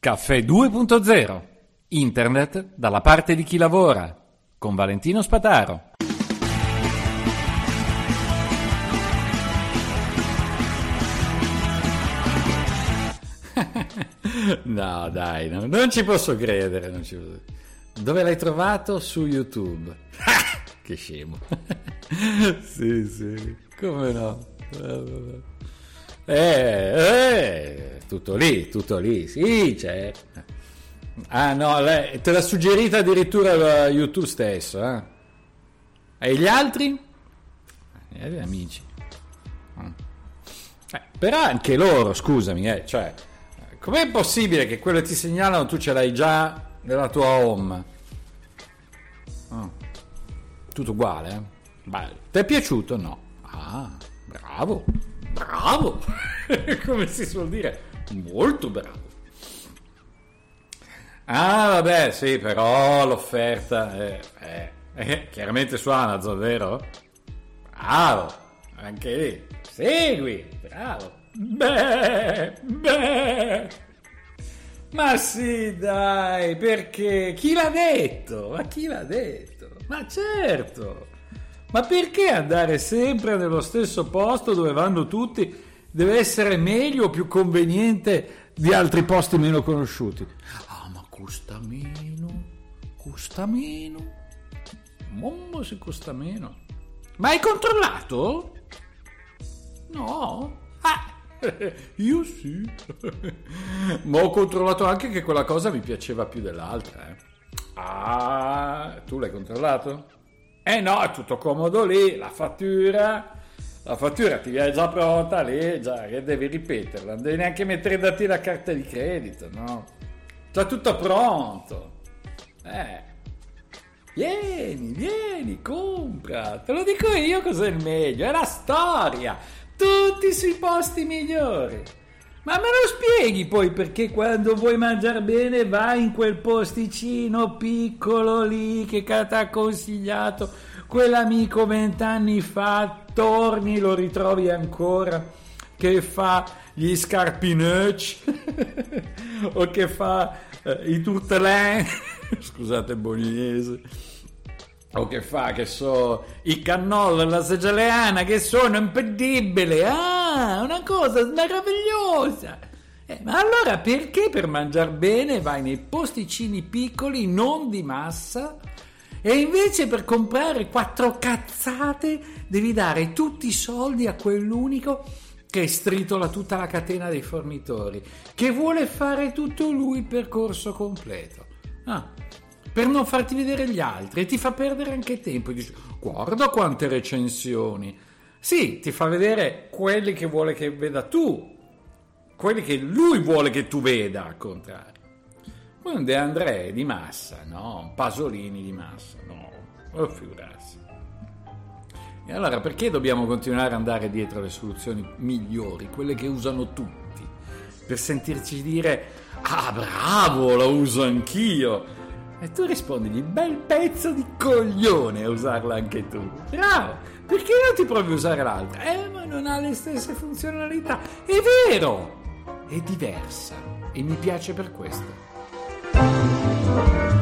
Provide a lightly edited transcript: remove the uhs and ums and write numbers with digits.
Caffè 2.0. Internet dalla parte di chi lavora. Con Valentino Spataro. No, dai, no, non ci posso credere. Dove l'hai trovato? Su YouTube. Che scemo. Sì, come no? Tutto lì, sì, c'è. Ah no, te l'ha suggerita addirittura YouTube stesso, eh? E gli altri? Gli amici. Però anche loro, scusami, cioè, com'è possibile che quello che ti segnalano tu ce l'hai già nella tua home? Tutto uguale, eh? Bello. Ti è piaciuto? No. Ah, bravo. Come si suol dire, molto bravo. Ah, vabbè, sì, però l'offerta chiaramente su Amazon, vero? Bravo, anche lì. Segui, bravo. Beh. Ma sì, dai, perché? Chi l'ha detto? Ma certo. Ma perché andare sempre nello stesso posto dove vanno tutti? Deve essere meglio o più conveniente di altri posti meno conosciuti? Ah, ma costa meno. Mamma, se costa meno. Ma hai controllato? No? Io sì. Ma ho controllato anche che quella cosa mi piaceva più dell'altra, eh. Ah, tu l'hai controllato? No, è tutto comodo lì, la fattura ti viene già pronta lì, già che devi ripeterla, non devi neanche mettere da te la carta di credito, no? Già tutto pronto. Vieni, compra, te lo dico io cos'è il meglio, è la storia, tutti sui posti migliori. Ma me lo spieghi poi perché quando vuoi mangiare bene vai in quel posticino piccolo lì che ti ha consigliato quell'amico 20 anni fa, torni, lo ritrovi ancora, che fa gli scarpinacci o che fa i turtelin, scusate il bolognese, o che fa, che so, i cannoli, la seggialeana, che sono imperdibili. Ah, una cosa meravigliosa. Ma allora perché per mangiar bene vai nei posticini piccoli, non di massa, e invece per comprare 4 cazzate devi dare tutti i soldi a quell'unico che stritola tutta la catena dei fornitori, che vuole fare tutto lui il percorso completo. Per non farti vedere gli altri, e ti fa perdere anche tempo. Dici, guarda quante recensioni. Sì, ti fa vedere quelli che vuole che veda tu, quelli che lui vuole che tu veda, al contrario. Poi un De André di massa, no? Un Pasolini di massa, no? Figurarsi. E allora perché dobbiamo continuare ad andare dietro alle soluzioni migliori, quelle che usano tutti, per sentirci dire, ah bravo, lo uso anch'io? E tu rispondi, bel pezzo di coglione a usarla anche tu. Bravo, perché non ti provi a usare l'altra? Ma non ha le stesse funzionalità. È vero, è diversa e mi piace per questo.